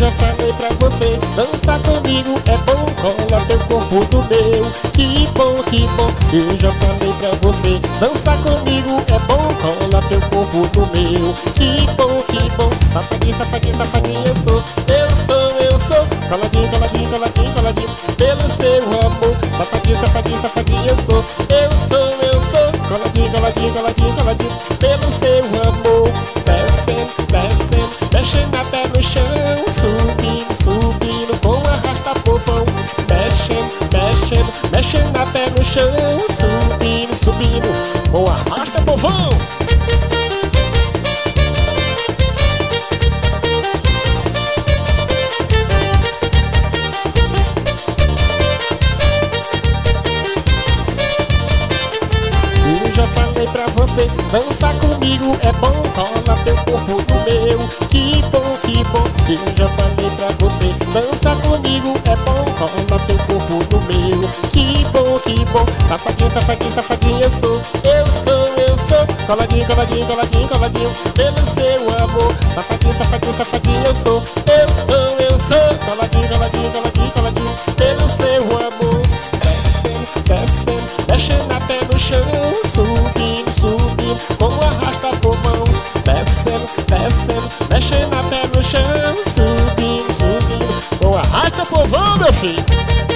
já falei pra você, dançar comigo é bom, cola teu corpo no meu. Que bom, eu já falei pra você, dançar comigo é bom, cola teu corpo no meu. Que bom, safadinho, safadinho, safadinho eu sou. Coladinho, coladinho, coladinho, coladinho, pelo seu amor. Safadinho, safadinho, safadinho eu sou. Coladinho, coladinho, coladinho, coladinho, pelo seu amor. Descendo, descendo, mexendo até no chão. Subindo, subindo, com arrasta povão. Mexendo, mexendo, mexendo até no chão. Subindo, subindo, com arrasta povão. Já falei pra você, dançar comigo é bom, cola teu corpo no meu. Que bom, eu já falei pra você, dançar comigo é bom, cola teu corpo no meu. Que bom, safadinho, safadinho, safadinho eu sou. Coladinho, coladinho, coladinho, coladinho, pelo seu amor. Safadinho, safadinho, safadinho eu sou. Coladinho, coladinho, coladinho, coladinho, pelo seu amor. Descendo, descendo, mexendo até no chão. Subindo, subindo, com arrasta povão. Descendo, descendo, mexendo até no chão. Subindo, subindo, com arrasta povão, meu filho.